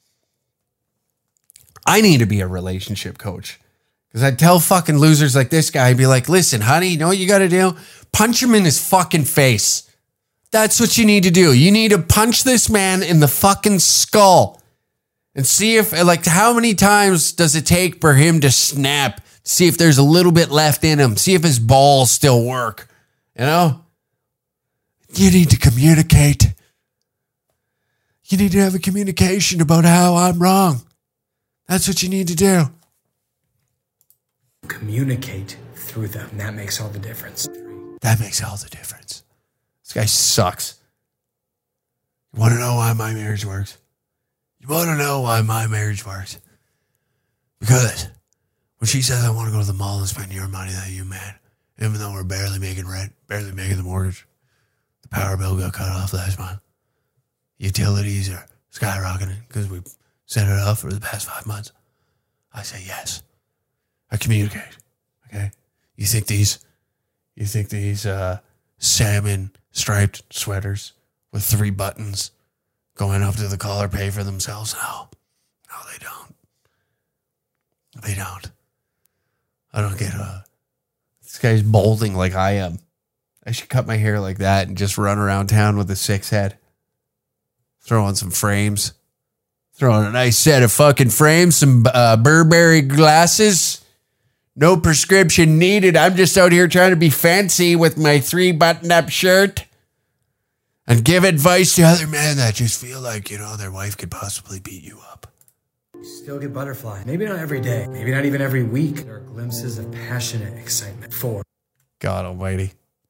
I need to be a relationship coach. Because I tell fucking losers like this guy, I'd be like, listen, honey, you know what you got to do? Punch him in his fucking face. That's what you need to do. You need to punch this man in the fucking skull. And see if, like, how many times does it take for him to snap? See if there's a little bit left in him. See if his balls still work. You know? You need to communicate. You need to have a communication about how I'm wrong. That's what you need to do. Communicate through them. That makes all the difference. That makes all the difference. This guy sucks. You want to know why my marriage works? You want to know why my marriage works? Because when she says I want to go to the mall and spend your money that you made, even though we're barely making rent, barely making the mortgage, the power bill got cut off last month. utilities are skyrocketing because we've set it up for the past 5 months. I say yes. I communicate. Okay. You think these salmon striped sweaters with 3 buttons going up to the collar pay for themselves? No, they don't. They don't. I don't get this guy's balding like I am. I should cut my hair like that and just run around town with a 6 head. Throw on some frames. Throw on a nice set of fucking frames, some Burberry glasses. No prescription needed. I'm just out here trying to be fancy with my 3 button-up shirt and give advice to other men that just feel like, their wife could possibly beat you up. You still get butterflies. Maybe not every day. Maybe not even every week. There are glimpses of passionate excitement for God almighty.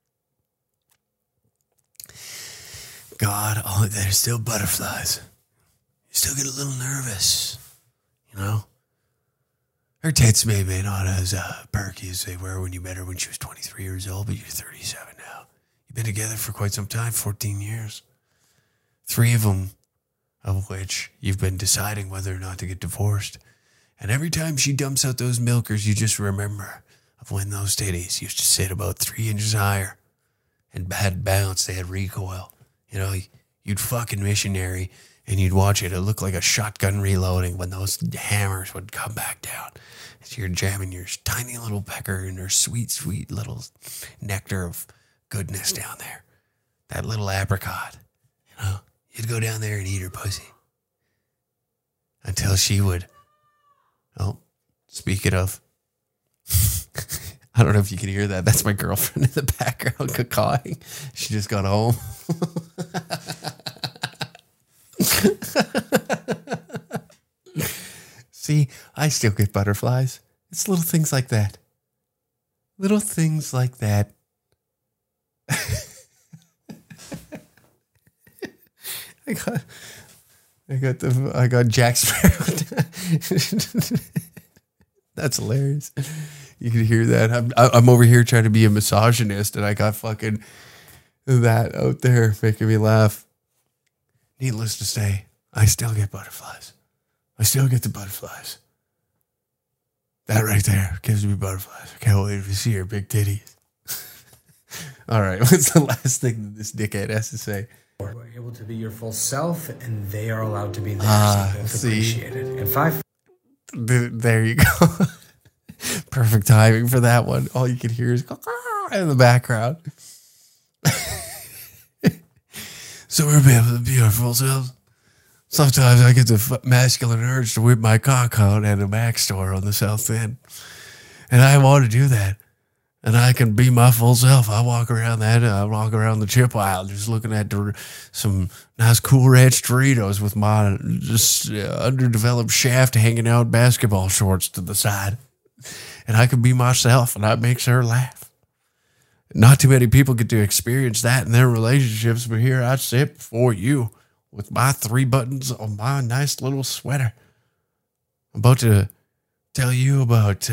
God, there's still butterflies. You still get a little nervous, Her tits may not as perky as they were when you met her when she was 23 years old, but you're 37 now. You've been together for quite some time, 14 years. 3 of them, of which you've been deciding whether or not to get divorced. And every time she dumps out those milkers, you just remember of when those titties used to sit about 3 inches higher and bad bounce. They had recoil. You'd fucking missionary and you'd watch it. It looked like a shotgun reloading when those hammers would come back down. So you're jamming your tiny little pecker and her sweet, sweet little nectar of goodness down there. That little apricot. You'd go down there and eat her pussy. Until she would. Oh, speaking of. I don't know if you can hear that. That's my girlfriend in the background cawing. She just got home. See, I still get butterflies. It's little things like that. Little things like that. I got Jack Sparrow. That's hilarious. You can hear that. I'm over here trying to be a misogynist, and I got fucking that out there making me laugh. Needless to say, I still get butterflies. I still get the butterflies. That right there gives me butterflies. I can't wait to see her big titties. All right, what's the last thing that this dickhead has to say? You are able to be your full self, and they are allowed to be theirs. So both appreciate it. And 5. There you go. Perfect timing for that one. All you can hear is in the background. So we're able to be our full selves. Sometimes I get the masculine urge to whip my cock out at a Mac store on the South End. And I want to do that. And I can be my full self. I walk around the chip aisle just looking at some nice Cool Ranch Doritos with my just underdeveloped shaft hanging out, basketball shorts to the side. And I can be myself, and that makes her laugh. Not too many people get to experience that in their relationships, but here I sit before you with my 3 buttons on my nice little sweater. I'm about to tell you about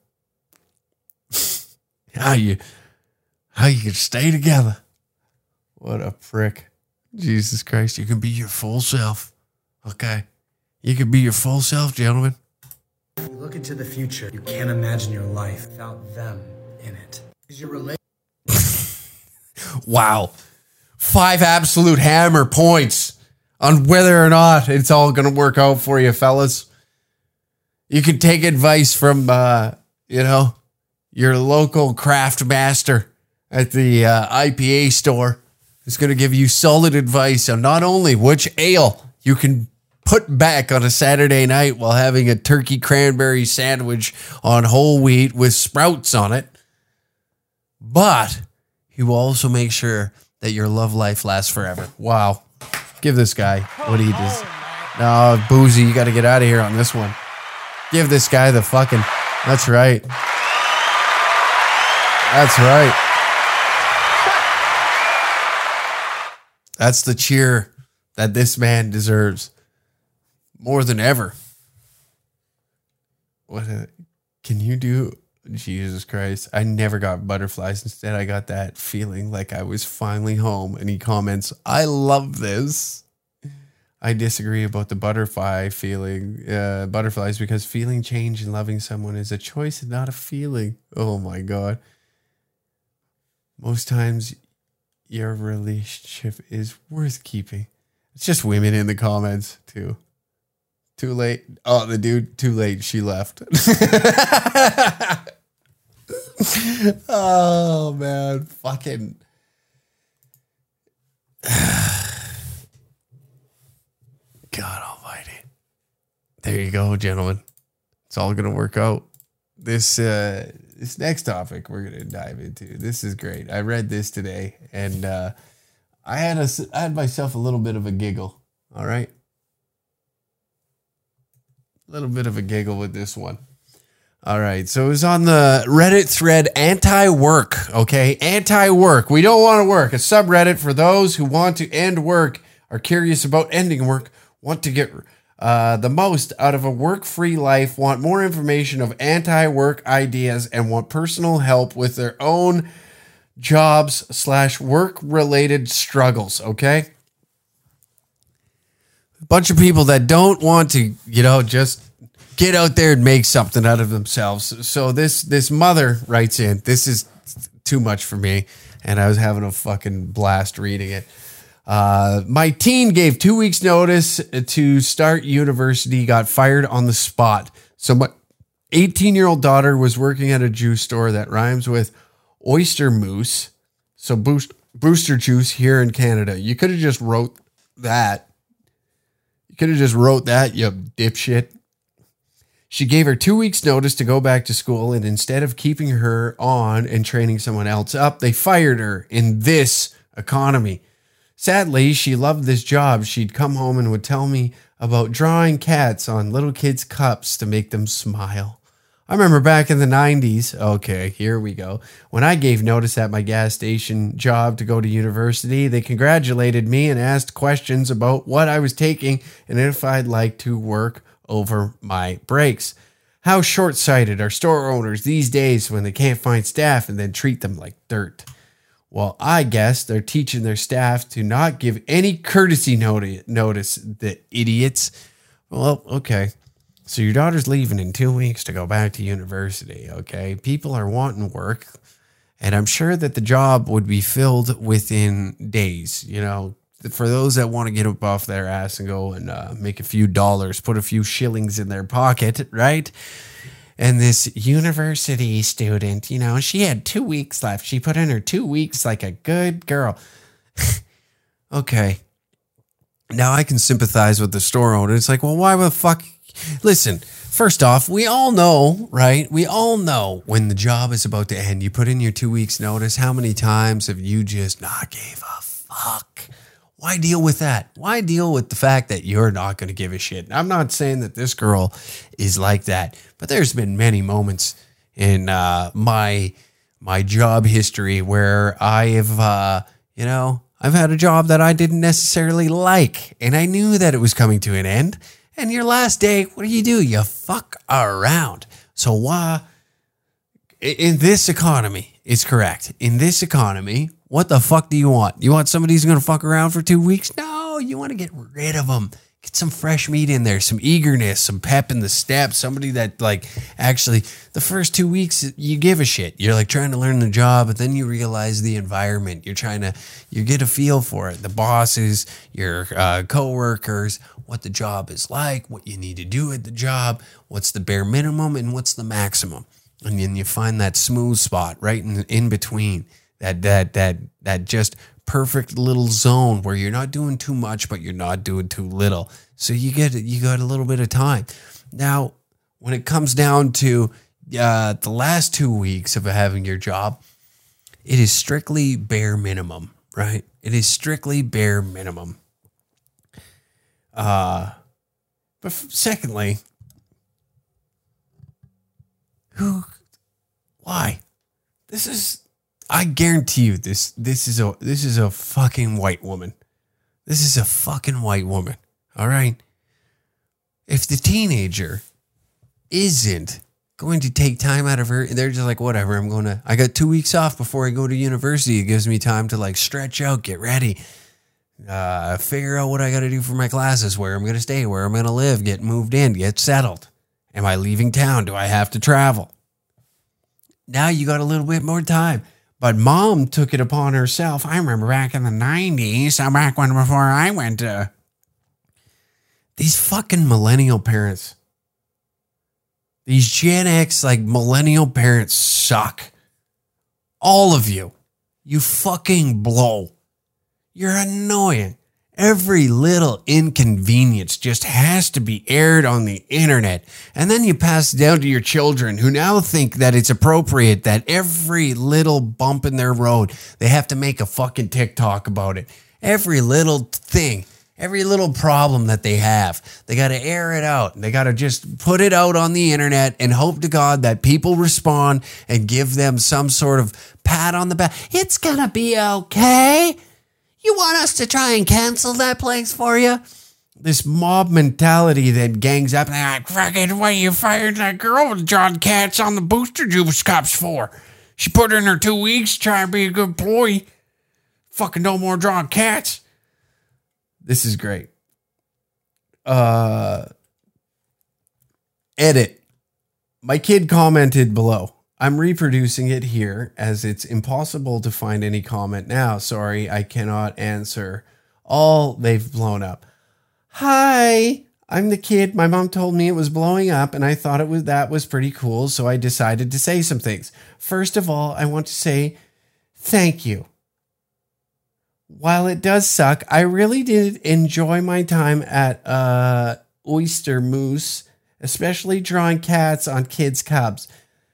how you can stay together. What a prick. Jesus Christ, you can be your full self. Okay? You can be your full self, gentlemen. You look into the future, you can't imagine your life without them in it. Is your relationship? Wow. 5 absolute hammer points on whether or not it's all going to work out for you, fellas. You can take advice from, your local craft master at the IPA store. Who's going to give you solid advice on not only which ale you can put back on a Saturday night while having a turkey cranberry sandwich on whole wheat with sprouts on it, but he will also make sure that your love life lasts forever. Wow. Give this guy what he does. No, Boozy, you got to get out of here on this one. Give this guy the fucking... That's right. That's right. That's the cheer that this man deserves. More than ever. Can you do... Jesus Christ. I never got butterflies. Instead, I got that feeling like I was finally home. And he comments, I love this. I disagree about the butterflies because feeling change and loving someone is a choice and not a feeling. Oh my God. Most times your relationship is worth keeping. It's just women in the comments too. Too late. Oh, the dude, too late. She left. Oh man. Fucking. God almighty. There you go, gentlemen. It's all going to work out. This next topic we're going to dive into. This is great. I read this today and I had myself a little bit of a giggle. All right. A little bit of a giggle with this one. All right. So it was on the Reddit thread anti-work. Okay. Anti-work. We don't want to work. A subreddit for those who want to end work, are curious about ending work, want to get the most out of a work-free life, want more information of anti-work ideas, and want personal help with their own jobs/work-related struggles, okay? A bunch of people that don't want to, just get out there and make something out of themselves. So this mother writes in, this is too much for me, and I was having a fucking blast reading it. My teen gave 2 weeks notice to start university, got fired on the spot. So my 18-year-old daughter was working at a juice store that rhymes with oyster mousse. So Booster Juice here in Canada. You could have just wrote that. You dipshit. She gave her 2 weeks notice to go back to school, and instead of keeping her on and training someone else up, they fired her in this economy. Sadly, she loved this job. She'd come home and would tell me about drawing cats on little kids' cups to make them smile. I remember back in the 90s, okay, here we go, when I gave notice at my gas station job to go to university, they congratulated me and asked questions about what I was taking and if I'd like to work over my breaks. How short-sighted are store owners these days when they can't find staff and then treat them like dirt? Well, I guess they're teaching their staff to not give any courtesy notice, the idiots. Well, okay. So your daughter's leaving in 2 weeks to go back to university, okay? People are wanting work, and I'm sure that the job would be filled within days, for those that want to get up off their ass and go and make a few dollars, put a few shillings in their pocket, right? And this university student, she had 2 weeks left. She put in her 2 weeks like a good girl. Okay. Now I can sympathize with the store owner. It's like, well, why the fuck? Listen, first off, we all know, right? We all know when the job is about to end. You put in your 2 weeks notice. How many times have you just not gave a fuck? Why deal with that? Why deal with the fact that you're not going to give a shit? I'm not saying that this girl is like that, but there's been many moments in my job history where I've had a job that I didn't necessarily like, and I knew that it was coming to an end. And your last day, what do? You fuck around. So why? In this economy, it's correct. In this economy, what the fuck do you want? You want somebody who's going to fuck around for 2 weeks? No, you want to get rid of them. Get some fresh meat in there, some eagerness, some pep in the step. Somebody that actually the first 2 weeks you give a shit. You're trying to learn the job, but then you realize the environment. You get a feel for it. The bosses, your coworkers, what the job is like, what you need to do at the job, what's the bare minimum and what's the maximum. And then you find that smooth spot right in between. That just perfect little zone where you're not doing too much, but you're not doing too little. So you got a little bit of time. Now, when it comes down to the last 2 weeks of having your job, it is strictly bare minimum, right? It is strictly bare minimum. But secondly, why? I guarantee you this is a fucking white woman. This is a fucking white woman. All right. If the teenager isn't going to take time out of her, they're just like, whatever, I got 2 weeks off before I go to university. It gives me time to stretch out, get ready. figure out what I got to do for my classes, where I'm going to stay, where I'm going to live, get moved in, get settled. Am I leaving town? Do I have to travel? Now you got a little bit more time. But mom took it upon herself. I remember back in the 90s, back when before I went to... These fucking millennial parents. These Gen X, like, millennial parents suck. All of you. You fucking blow. You're annoying. Every little inconvenience just has to be aired on the internet. And then you pass it down to your children who now think that it's appropriate that every little bump in their road, they have to make a fucking TikTok about it. Every little thing, every little problem that they have, they got to air it out. They got to just put it out on the internet and hope to God that people respond and give them some sort of pat on the back. It's going to be okay. You want us to try and cancel that place for you? This mob mentality that gangs up and they're like, fucking, what you fired that girl with John Katz on the booster juice cups for? She put in her 2 weeks trying to be a good employee. Fucking no more John Katz. This is great. Edit. My kid commented below. I'm reproducing it here as it's impossible to find any comment now. Sorry, I cannot answer all they've blown up. Hi, I'm the kid. My mom told me it was blowing up and I thought that was pretty cool. So I decided to say some things. First of all, I want to say thank you. While it does suck, I really did enjoy my time at Oyster Moose, especially drawing cats on kids' cups.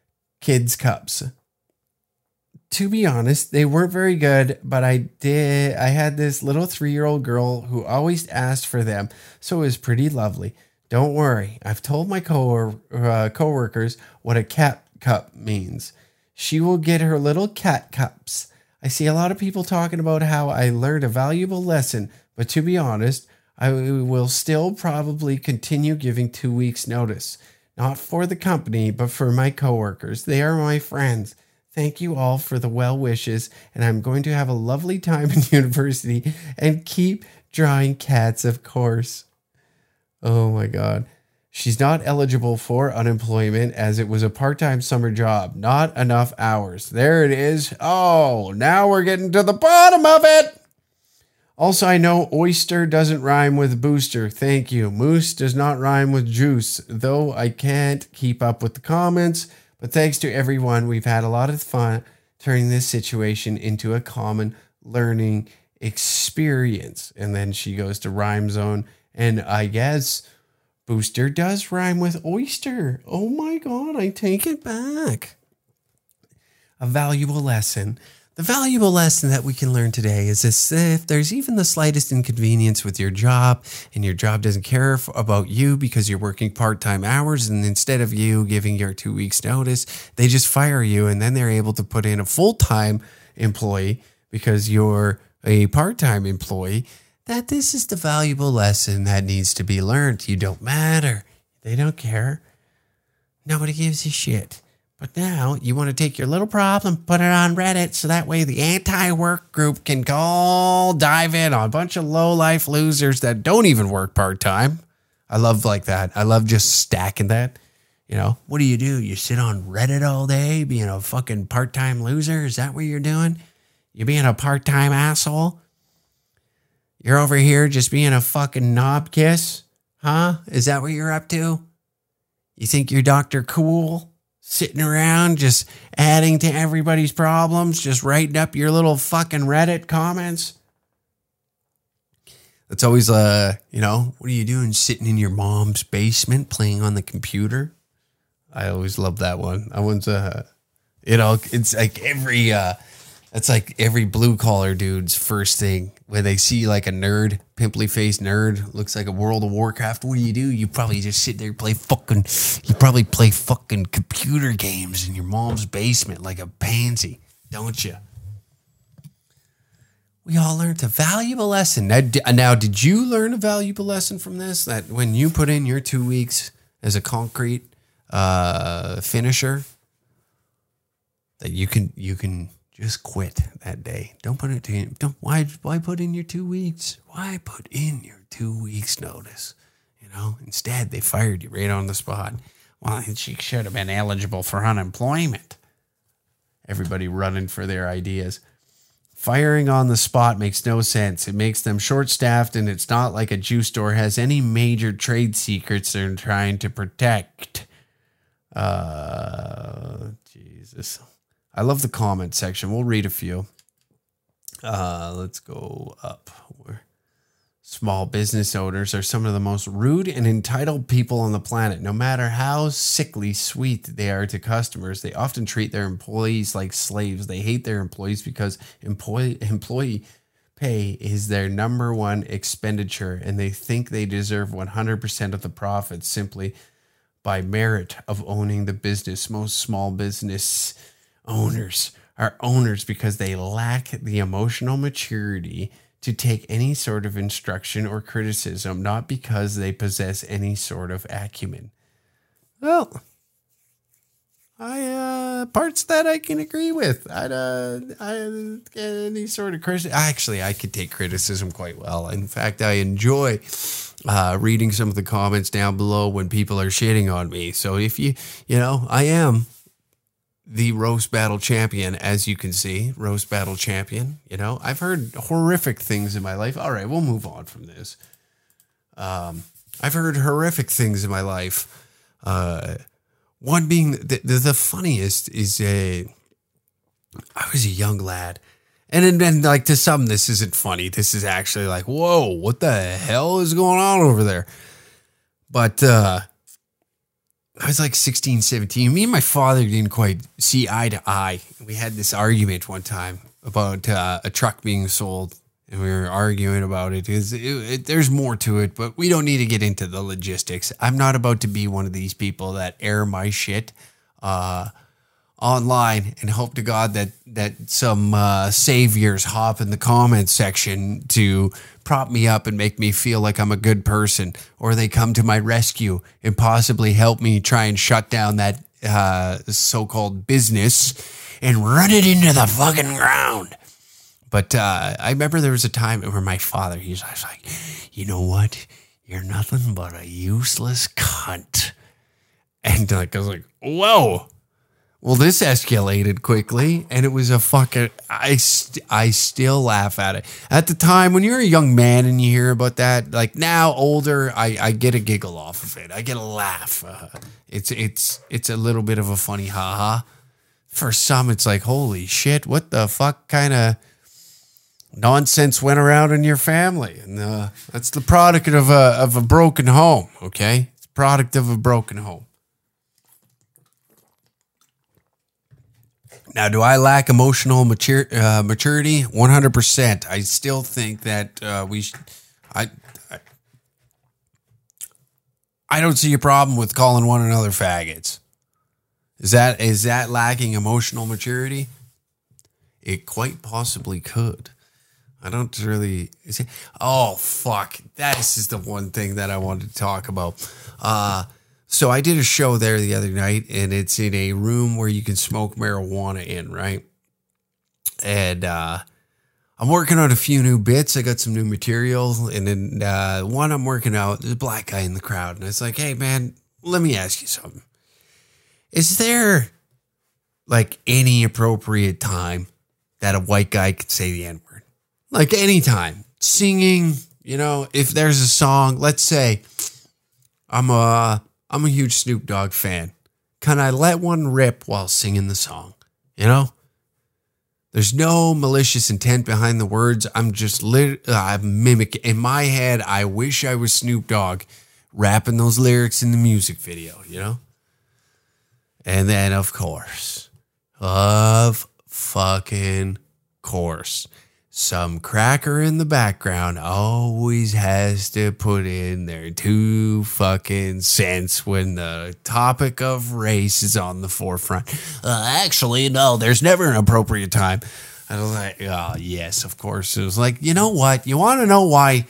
To be honest, they weren't very good, but I had this little 3-year-old girl who always asked for them, so it was pretty lovely. Don't worry, I've told my coworkers what a cat cup means. She will get her little cat cups. I see a lot of people talking about how I learned a valuable lesson, but to be honest, I will still probably continue giving 2 weeks notice. Not for the company, but for my coworkers. They are my friends. Thank you all for the well wishes, and I'm going to have a lovely time in university and keep drawing cats, of course. Oh my God. She's not eligible for unemployment as it was a part-time summer job. Not enough hours. There it is. Oh, now we're getting to the bottom of it. Also, I know oyster doesn't rhyme with booster. Thank you. Moose does not rhyme with juice, though I can't keep up with the comments. But thanks to everyone, we've had a lot of fun turning this situation into a common learning experience. And then she goes to Rhyme Zone, and I guess booster does rhyme with oyster. Oh my God, I take it back. A valuable lesson. The valuable lesson that we can learn today is this: if there's even the slightest inconvenience with your job and your job doesn't care about you because you're working part-time hours, and instead of you giving your 2 weeks notice, they just fire you, and then they're able to put in a full-time employee because you're a part-time employee, that this is the valuable lesson that needs to be learned. You don't matter. They don't care. Nobody gives a shit. But now you want to take your little problem, put it on Reddit, so that way the anti-work group can go dive in on a bunch of low-life losers that don't even work part-time. I love like that. I love just stacking that. You know, what do? You sit on Reddit all day being a fucking part-time loser? Is that what you're doing? You being a part-time asshole? You're over here just being a fucking knob kiss? Huh? Is that what you're up to? You think you're Dr. Cool? Sitting around just adding to everybody's problems, just writing up your little fucking Reddit comments. That's always, what are you doing sitting in your mom's basement playing on the computer? I always love that one. That one's, it's like every blue collar dude's first thing when they see like a nerd, pimply faced nerd, looks like a World of Warcraft. What do? You probably just sit there and play fucking computer games in your mom's basement like a pansy, don't you? We all learned a valuable lesson. Now, did you learn a valuable lesson from this? That when you put in your 2 weeks as a concrete finisher, that you can just quit that day. Don't put it in. Why put in your 2 weeks? Why put in your 2 weeks notice? Instead they fired you right on the spot. Well, she should have been eligible for unemployment. Everybody running for their ideas. Firing on the spot makes no sense. It makes them short-staffed, and it's not like a juice store has any major trade secrets they're trying to protect. Jesus. I love the comment section. We'll read a few. Let's go up. Small business owners are some of the most rude and entitled people on the planet. No matter how sickly sweet they are to customers, they often treat their employees like slaves. They hate their employees because employee pay is their number one expenditure, and they think they deserve 100% of the profits simply by merit of owning the business. Most small business owners are owners because they lack the emotional maturity to take any sort of instruction or criticism, not because they possess any sort of acumen. Well, parts that I can agree with. I get any sort of criticism. Actually, I could take criticism quite well. In fact, I enjoy reading some of the comments down below when people are shitting on me. So if I am the roast battle champion, as you can see, roast battle champion. I've heard horrific things in my life. All right, we'll move on from this. I've heard horrific things in my life. One being the funniest is I was a young lad, and then like to some this isn't funny. This is actually like, whoa, what the hell is going on over there? But I was like 16, 17. Me and my father didn't quite see eye to eye. We had this argument one time about a truck being sold, and we were arguing about it. There's more to it, but we don't need to get into the logistics. I'm not about to be one of these people that air my shit online and hope to God that some saviors hop in the comments section to prop me up and make me feel like I'm a good person, or they come to my rescue and possibly help me try and shut down that so-called business and run it into the fucking ground. But I remember there was a time where my father, he was like, you know what? You're nothing but a useless cunt. And I was like, whoa. Well, this escalated quickly, and it was a fucking... I still laugh at it. At the time, when you're a young man and you hear about that, like now, older, I get a giggle off of it. I get a laugh. It's a little bit of a funny ha-ha. For some, it's like, holy shit, what the fuck kind of nonsense went around in your family? And that's the product of a broken home, okay? It's a product of a broken home. Now, do I lack emotional maturity? 100%. I still think that I don't see a problem with calling one another faggots. Is that lacking emotional maturity? It quite possibly could. I don't really... Oh, fuck. This is the one thing that I wanted to talk about. So I did a show there the other night, and it's in a room where you can smoke marijuana in, right? And I'm working on a few new bits. I got some new material, and then one I'm working out, there's a black guy in the crowd, and it's like, hey, man, let me ask you something. Is there, like, any appropriate time that a white guy could say the N-word? Like, any time. Singing, if there's a song, let's say I'm a huge Snoop Dogg fan. Can I let one rip while singing the song? There's no malicious intent behind the words. I'm just I'm mimicking. In my head, I wish I was Snoop Dogg rapping those lyrics in the music video, And then, of fucking course, some cracker in the background always has to put in their 2 fucking cents when the topic of race is on the forefront. Actually, no, there's never an appropriate time. I was like, oh, yes, of course. It was like, you know what? You want to know why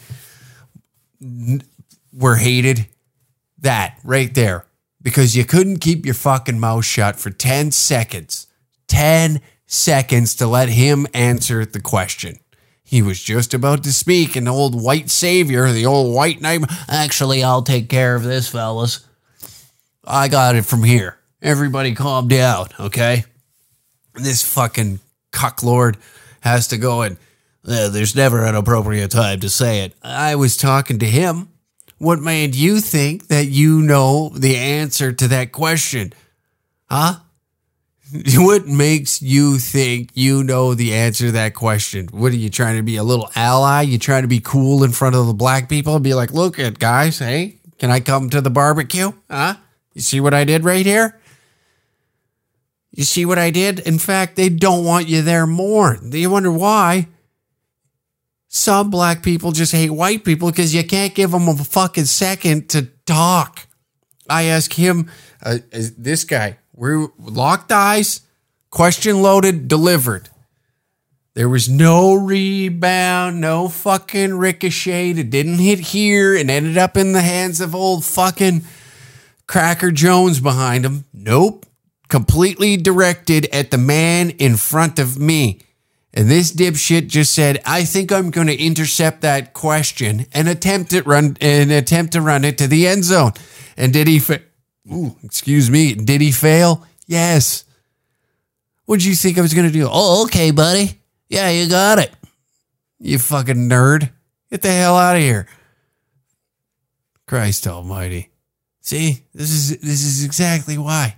we're hated? That right there. Because you couldn't keep your fucking mouth shut for 10 seconds. 10 seconds to let him answer the question. He was just about to speak, and the old white savior, the old white knight, actually, I'll take care of this, fellas. I got it from here. Everybody calm down, okay? And this fucking cucklord has to go and, there's never an appropriate time to say it. I was talking to him. What made you think that you know the answer to that question? Huh? What makes you think you know the answer to that question? What are you trying to be, a little ally? You trying to be cool in front of the black people and be like, look at guys, hey, can I come to the barbecue? Huh? You see what I did right here? You see what I did? In fact, they don't want you there more. You wonder why? Some black people just hate white people because you can't give them a fucking second to talk. I asked him, this guy, we're locked eyes, question loaded, delivered. There was no rebound, no fucking ricochet. It didn't hit here and ended up in the hands of old fucking Cracker Jones behind him. Nope. Completely directed at the man in front of me. And this dipshit just said, I think I'm going to intercept that question and attempt to run it to the end zone. And did he did he fail? Yes. What did you think I was going to do? Oh, okay, buddy. Yeah, you got it. You fucking nerd. Get the hell out of here. Christ almighty. See, this is exactly why.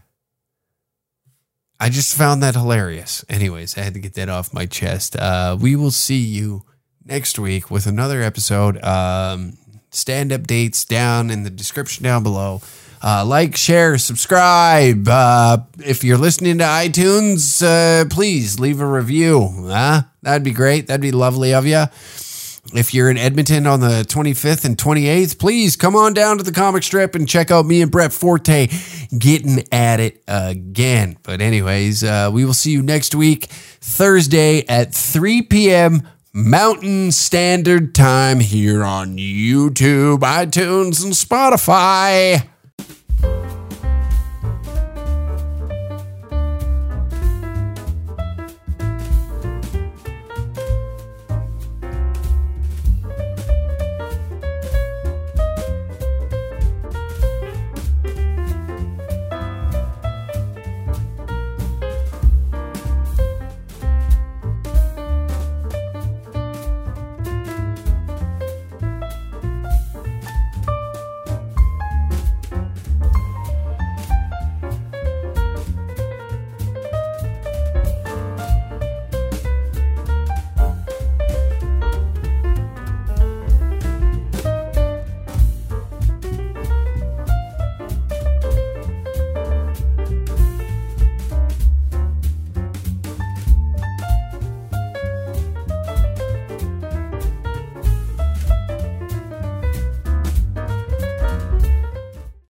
I just found that hilarious. Anyways, I had to get that off my chest. We will see you next week with another episode. Stand-up dates down in the description down below. Like, share, subscribe. If you're listening to iTunes, please leave a review. That'd be great. That'd be lovely of you. If you're in Edmonton on the 25th and 28th, please come on down to the comic strip and check out me and Brett Forte getting at it again. But anyways, we will see you next week, Thursday at 3 p.m. Mountain Standard Time here on YouTube, iTunes, and Spotify.